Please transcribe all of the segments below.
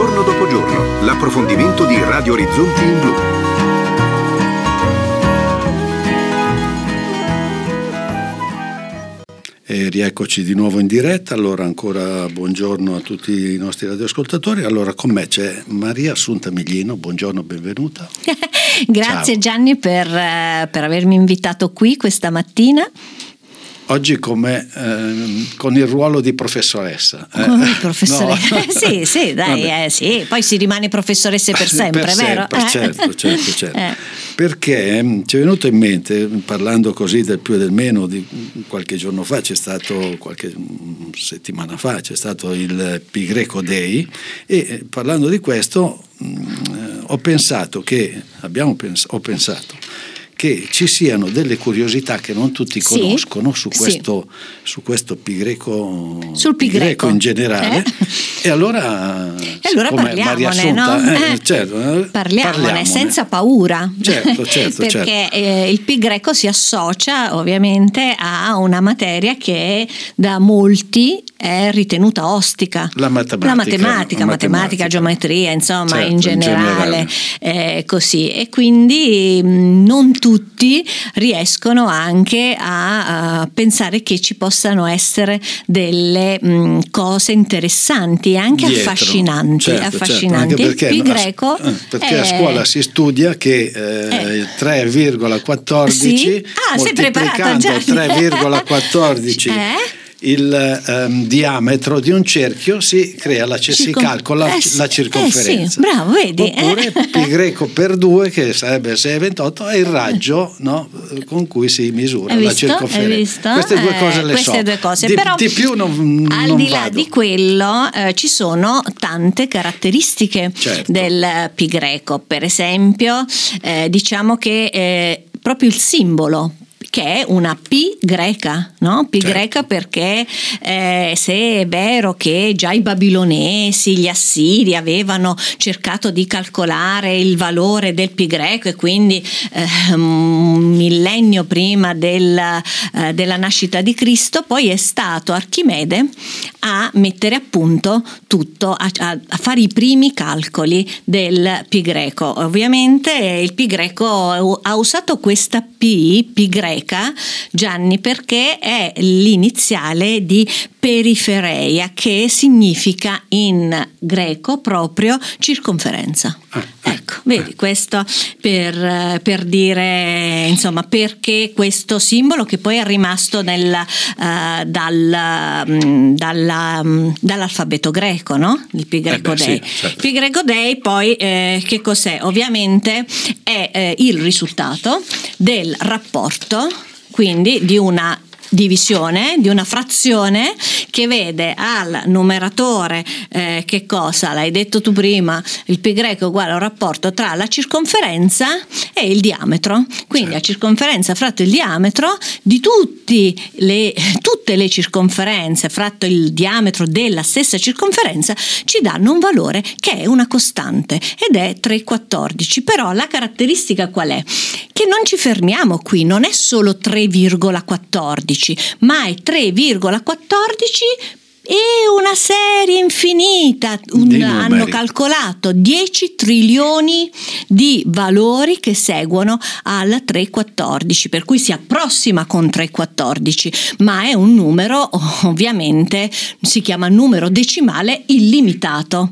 Giorno dopo giorno, l'approfondimento di Radio Orizzonti in Blu. E rieccoci di nuovo in diretta. Allora ancora buongiorno a tutti i nostri radioascoltatori. Allora con me c'è Maria Assunta Miglino, buongiorno, benvenuta. Grazie. Ciao. Gianni per avermi invitato qui questa mattina. Oggi con il ruolo di professoressa. Come professoressa? No. Sì, dai, sì. Poi si rimane professoresse per sempre, vero? Certo. Perché ci è venuto in mente, parlando così del più e del meno, di qualche giorno fa, qualche settimana fa, c'è stato il Pi Greco Day, e parlando di questo ho pensato che ci siano delle curiosità che non tutti conoscono su questo Pi Greco, sul Pi Greco in generale. E allora parliamone, Maria Assunta, no? Certo, parliamone senza paura. Certo. Perché il Pi Greco si associa ovviamente a una materia che da molti è ritenuta ostica. La matematica, geometria, insomma, certo, in generale. Così. E quindi non tutti riescono anche a pensare che ci possano essere delle cose interessanti e anche dietro, affascinanti. Certo, anche perché, il Pi Greco a scuola si studia che 3,14 moltiplicando 3,14 il diametro di un cerchio si calcola la circonferenza. Sì, bravo, vedi. Oppure Pi Greco per 2, che sarebbe 6,28, è il raggio, no, con cui si misura la circonferenza. Queste due cose le so. Due cose. Però di più non al di là vado. di quello ci sono tante caratteristiche del Pi Greco. Per esempio, diciamo che proprio il simbolo, che è una Pi greca, no? Pi greca perché se è vero che già i babilonesi, gli assiri avevano cercato di calcolare il valore del Pi greco, e quindi un millennio prima della nascita di Cristo, poi è stato Archimede a mettere a punto tutto, a fare i primi calcoli del Pi greco. Ovviamente il Pi greco ha usato questa Pi greca, Gianni, perché è l'iniziale di perifereia, che significa in greco proprio circonferenza. Ecco, vedi, questo per dire, insomma, perché questo simbolo, che poi è rimasto dall'alfabeto greco, no? Il Pi Greco Day. Sì, certo. Il Pi Greco Day poi che cos'è? Ovviamente è il risultato del rapporto, quindi di una divisione, di una frazione che vede al numeratore che cosa? L'hai detto tu prima, il Pi Greco uguale a un rapporto tra la circonferenza e il diametro, quindi la circonferenza fratto il diametro di tutte le circonferenze fratto il diametro della stessa circonferenza ci danno un valore che è una costante, ed è 3,14. Però la caratteristica qual è? Che non ci fermiamo qui, non è solo 3,14, ma è 3,14 e una serie infinita. Hanno calcolato 10 trilioni di valori che seguono al 3,14, per cui si approssima con 3,14, ma è un numero, ovviamente si chiama numero decimale illimitato,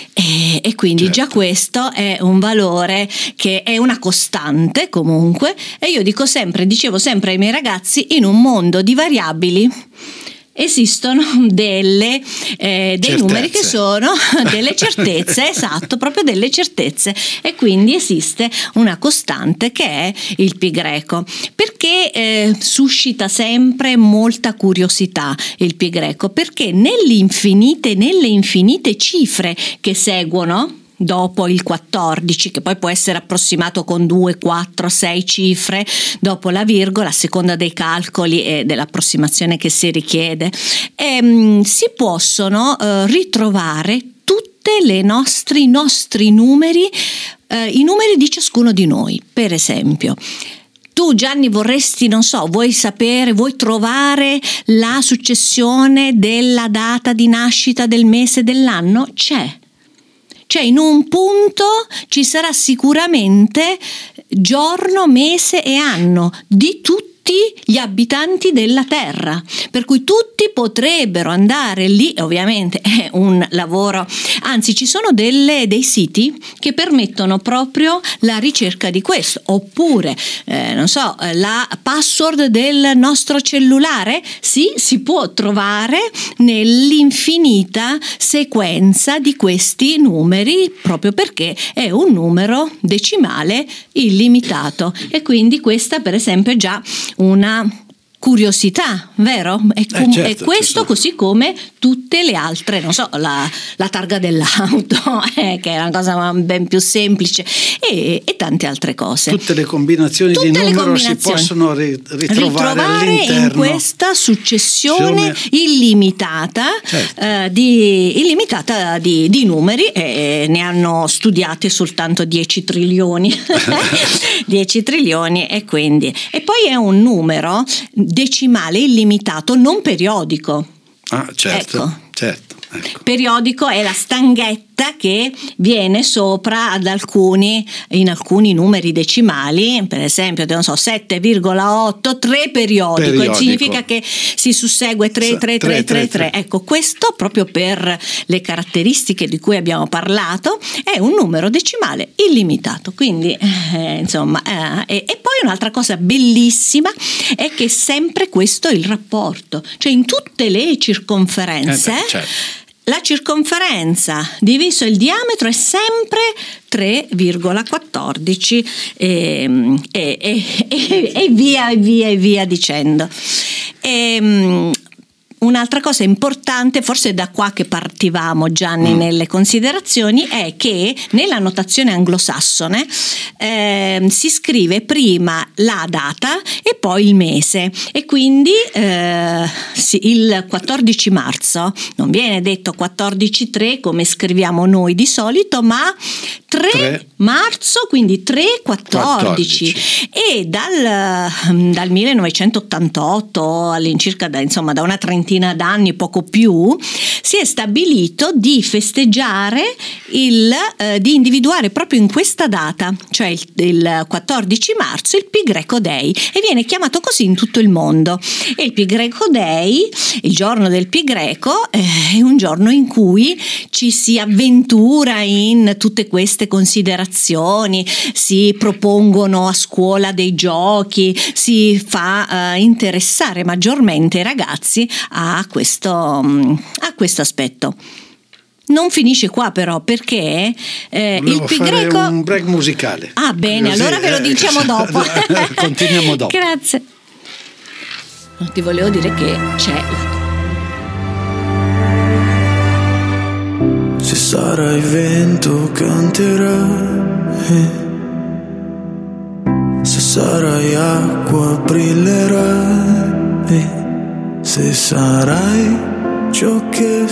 e quindi già questo è un valore che è una costante comunque. E io dicevo sempre ai miei ragazzi, in un mondo di variabili esistono dei numeri che sono delle certezze, esatto, proprio delle certezze, e quindi esiste una costante che è il Pi Greco. Perché suscita sempre molta curiosità il Pi Greco? Perché nelle infinite cifre che seguono dopo il 14, che poi può essere approssimato con 2, 4, 6 cifre dopo la virgola, a seconda dei calcoli e dell'approssimazione che si richiede, si possono ritrovare tutte i nostri numeri, i numeri di ciascuno di noi. Per esempio, tu, Gianni, vorresti, vuoi trovare la successione della data di nascita, del mese, dell'anno? cioè in un punto ci sarà sicuramente giorno, mese e anno di tutti gli abitanti della Terra, per cui tutti potrebbero andare lì. Ovviamente è un lavoro, anzi ci sono dei siti che permettono proprio la ricerca di questo, oppure non so, la password del nostro cellulare, sì, si può trovare nell'infinita sequenza di questi numeri, proprio perché è un numero decimale illimitato. E quindi questa per esempio è già una curiosità, vero? Certo, è questo, così come tutte le altre, non so, la targa dell'auto, che è una cosa ben più semplice, e tante altre cose. Tutte le combinazioni di numero si possono ritrovare all'interno in questa successione illimitata, certo. illimitata di numeri, e ne hanno studiate soltanto 10 trilioni 10 trilioni, e poi è un numero decimale illimitato, non periodico. Certo, ecco. Certo. Periodico è la stanghetta che viene sopra in alcuni numeri decimali, per esempio, non so, 7,83 periodico. Significa che si sussegue 3. Ecco, questo proprio per le caratteristiche di cui abbiamo parlato è un numero decimale illimitato. Quindi insomma, e poi un'altra cosa bellissima è che sempre questo è il rapporto, cioè in tutte le circonferenze certo. La circonferenza diviso il diametro è sempre 3,14 e via dicendo. Un'altra cosa importante, forse da qua che partivamo, Gianni, nelle considerazioni, è che nella notazione anglosassone si scrive prima la data e poi il mese, e quindi il 14 marzo non viene detto 14/3 come scriviamo noi di solito, ma 3 marzo, quindi 3/14. E dal 1988 all'incirca, da una trentina d'anni, poco più, si è stabilito di festeggiare di individuare proprio in questa data, cioè il 14 marzo, il Pi Greco Day, e viene chiamato così in tutto il mondo. E il Pi Greco Day, il giorno del Pi Greco, è un giorno in cui ci si avventura in tutte queste considerazioni, si propongono a scuola dei giochi, si fa interessare maggiormente i ragazzi a questo aspetto. Non finisce qua però, perché il Pi Greco, un break musicale. Bene, così, allora ve lo diciamo dopo. Continuiamo dopo. Grazie. Ti volevo dire che c'è se sarai vento canterai, se sarai acqua brillerai, se sarai ciò che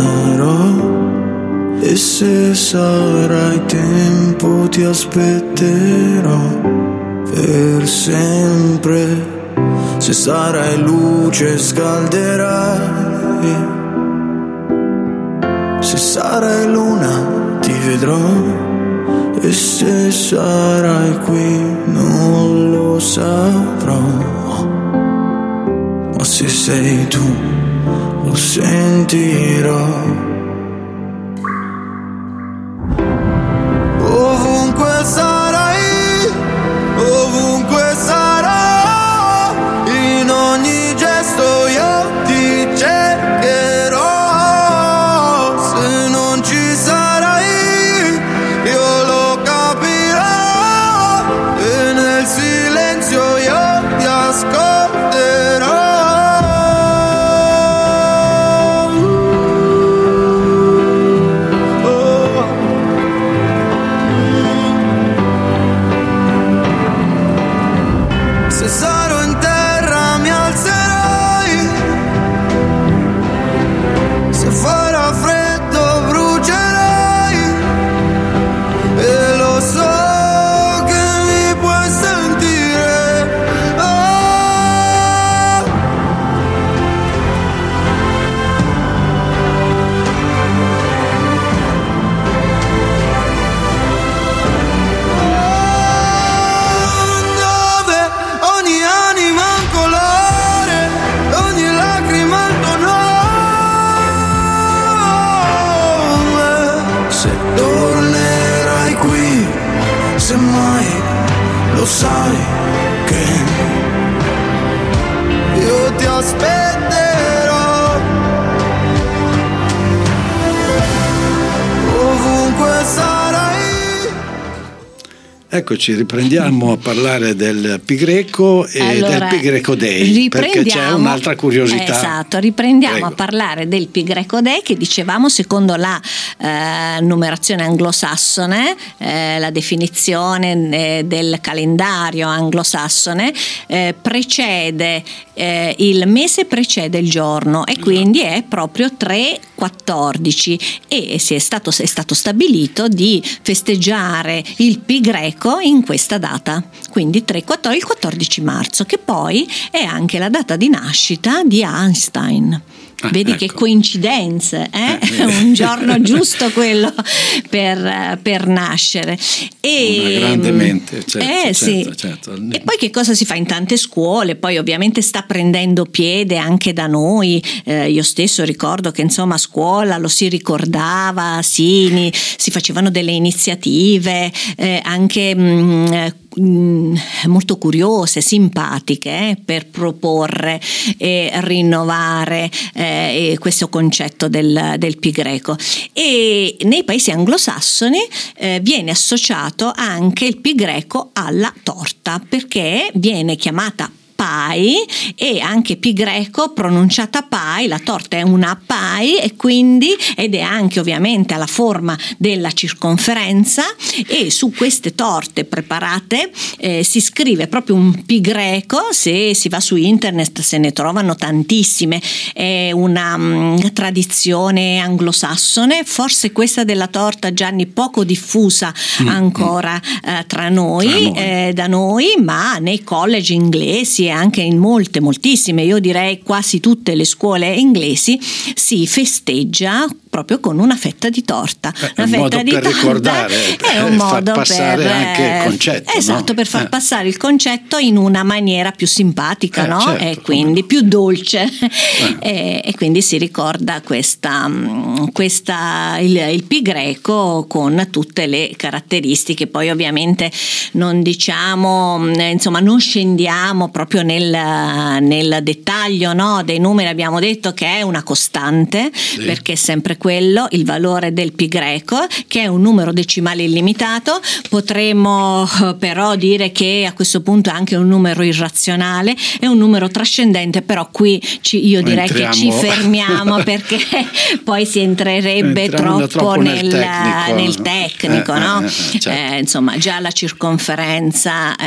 sarò, e se sarai tempo ti aspetterò per sempre. Se sarai luce scalderai, se sarai luna ti vedrò, e se sarai qui non lo saprò, ma se sei tu lo sentirò. Ovunque sarai, ovunque sarò, in ogni gesto io ti cercherò. Se non ci sarai, io lo capirò, e nel silenzio io ti ascolterò. se tornerai qui, se mai lo sai che io ti aspetterò ovunque sarai. Eccoci, riprendiamo a parlare del Pi Greco e del Pi Greco Day, perché c'è un'altra curiosità. Esatto, riprendiamo Prego. a parlare del Pi Greco Day, che dicevamo secondo la numerazione anglosassone, la definizione del calendario anglosassone, precede il mese, precede il giorno, e quindi è proprio 3-14, e è stato stabilito di festeggiare il Pi Greco in questa data, quindi il 14 marzo, che poi è anche la data di nascita di Einstein. Vedi, ecco, che coincidenze, un giorno giusto quello per nascere. Una grande mente, certo, sì. certo. E poi che cosa si fa in tante scuole? Poi ovviamente sta prendendo piede anche da noi. Io stesso ricordo che insomma a scuola lo si ricordava, si facevano delle iniziative anche molto curiose, simpatiche, per proporre e rinnovare questo concetto del Pi Greco. E nei paesi anglosassoni viene associato anche il Pi Greco alla torta, perché viene chiamata pie, e anche Pi Greco pronunciata pie, la torta è una pie, e quindi, ed è anche ovviamente alla forma della circonferenza, e su queste torte preparate si scrive proprio un Pi Greco. Se si va su internet se ne trovano tantissime, è una tradizione anglosassone, forse questa della torta, Gianni, poco diffusa ancora tra noi, da noi, ma nei college inglesi e anche in moltissime, io direi quasi tutte le scuole inglesi, si festeggia proprio con una fetta di torta. Una fetta di torta ricordare, è un modo far passare per anche il concetto, esatto, no? per far passare il concetto in una maniera più simpatica, no? Certo, e quindi più dolce, e quindi si ricorda il Pi Greco con tutte le caratteristiche. Poi ovviamente non diciamo, insomma, non scendiamo proprio nel dettaglio, no, dei numeri. Abbiamo detto che è una costante, perché è sempre quello il valore del Pi Greco, che è un numero decimale illimitato. Potremmo però dire che a questo punto è anche un numero irrazionale, è un numero trascendente, però qui io direi che ci fermiamo, perché poi si entrerebbe troppo nel tecnico, no? Certo. Insomma, già la circonferenza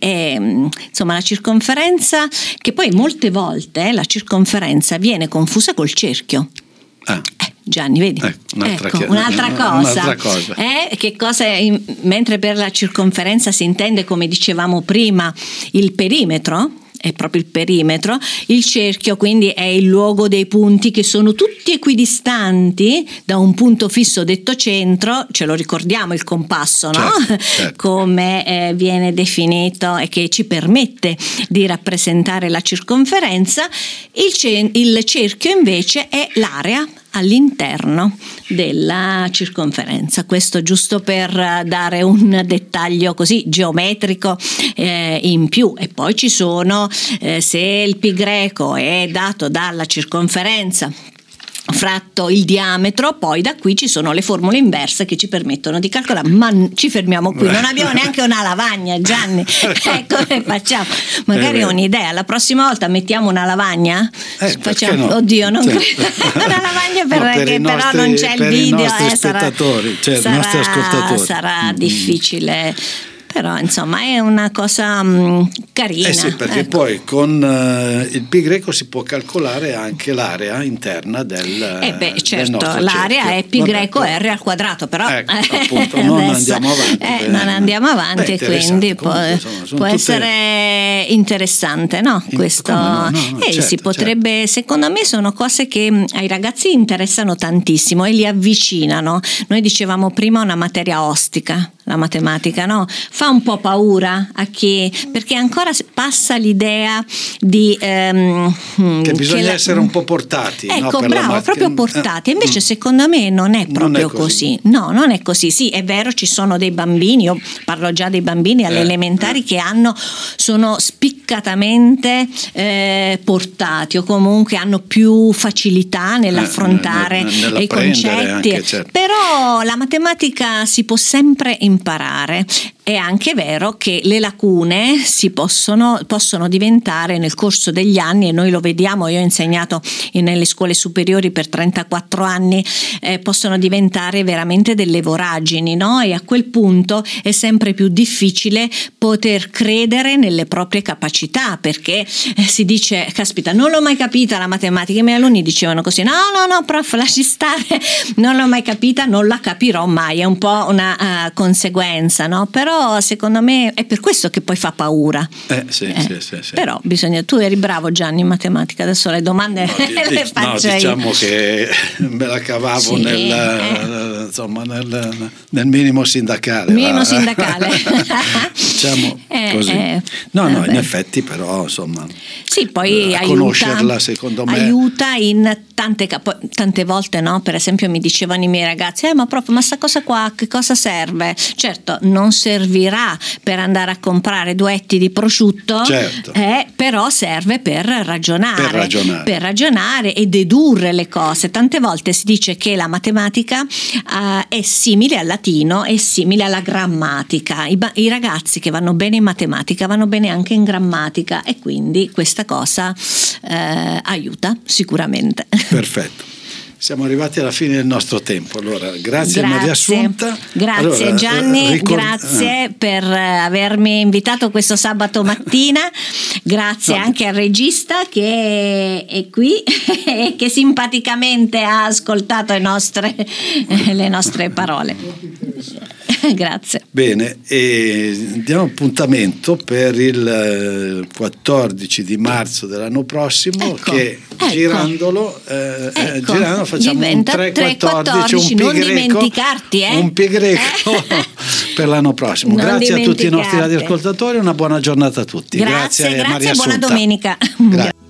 la circonferenza, che poi molte volte la circonferenza viene confusa col cerchio. Gianni, vedi? Un'altra cosa. Che cosa è, mentre per la circonferenza si intende, come dicevamo prima, il perimetro, è proprio il perimetro. Il cerchio quindi è il luogo dei punti che sono tutti equidistanti da un punto fisso detto centro. Ce lo ricordiamo il compasso, no? Certo. Come viene definito e che ci permette di rappresentare la circonferenza. Il cerchio invece è l'area all'interno della circonferenza. Questo giusto per dare un dettaglio così geometrico in più. E poi ci sono, se il Pi Greco è dato dalla circonferenza fratto il diametro, poi da qui ci sono le formule inverse che ci permettono di calcolare, ma ci fermiamo qui, non abbiamo neanche una lavagna, Gianni. Come facciamo? Magari ho un'idea, la prossima volta mettiamo una lavagna, facciamo, no? Oddio, non credo. Una lavagna perché però non c'è il video, i nostri spettatori, i nostri ascoltatori sarà difficile. Però insomma è una cosa carina. Sì, perché poi con il Pi Greco si può calcolare anche l'area interna del certo, del l'area cerchio. è Pi Greco R al quadrato, però appunto, non andiamo avanti. Non andiamo avanti, e quindi può essere interessante, no? Questo certo, si potrebbe, secondo me sono cose che ai ragazzi interessano tantissimo e li avvicinano. Noi dicevamo prima una materia ostica, la matematica, no? Fa un po' paura a chi, perché ancora passa l'idea di che bisogna essere un po', portati, ecco, no, bravo, proprio portati. Invece secondo me non è proprio così. No, non è così. Sì, è vero, ci sono dei bambini, io parlo già dei bambini alle elementari che sono spiccatamente portati, o comunque hanno più facilità nell'affrontare i concetti anche, certo. Però la matematica si può sempre imparare. È anche vero che le lacune possono diventare nel corso degli anni, e noi lo vediamo, io ho insegnato nelle scuole superiori per 34 anni, possono diventare veramente delle voragini, no? E a quel punto è sempre più difficile poter credere nelle proprie capacità, perché si dice, caspita, non l'ho mai capita la matematica. I miei alunni dicevano così: no prof, lasci stare, non l'ho mai capita, non la capirò mai. È un po' una conseguenza, no? Però secondo me è per questo che poi fa paura. Sì. Però tu eri bravo, Gianni, in matematica, adesso le domande le faccio diciamo io. Che me la cavavo Sì, nel minimo sindacale. Diciamo così. In effetti, però insomma, sì, poi conoscerla secondo me aiuta in tante volte, no? Per esempio mi dicevano i miei ragazzi: ma proprio, ma sta cosa qua che cosa serve? Certo, non servirà per andare a comprare 2 etti di prosciutto, certo. Però serve per ragionare e dedurre le cose. Tante volte si dice che la matematica è simile al latino, è simile alla grammatica. I ragazzi che vanno bene in matematica vanno bene anche in grammatica, e quindi questa cosa aiuta sicuramente. Perfetto. Siamo arrivati alla fine del nostro tempo. Allora, grazie Maria Assunta. Grazie Gianni, grazie per avermi invitato questo sabato mattina. Grazie anche al regista che è qui e che simpaticamente ha ascoltato le nostre parole. Grazie. Bene, e diamo appuntamento per il 14 di marzo dell'anno prossimo, che girando facciamo un 3-14, non dimenticarti, un pi greco per l'anno prossimo. Grazie a tutti i nostri radioascoltatori, una buona giornata a tutti. Grazie Maria buona Assunta. domenica. Grazie.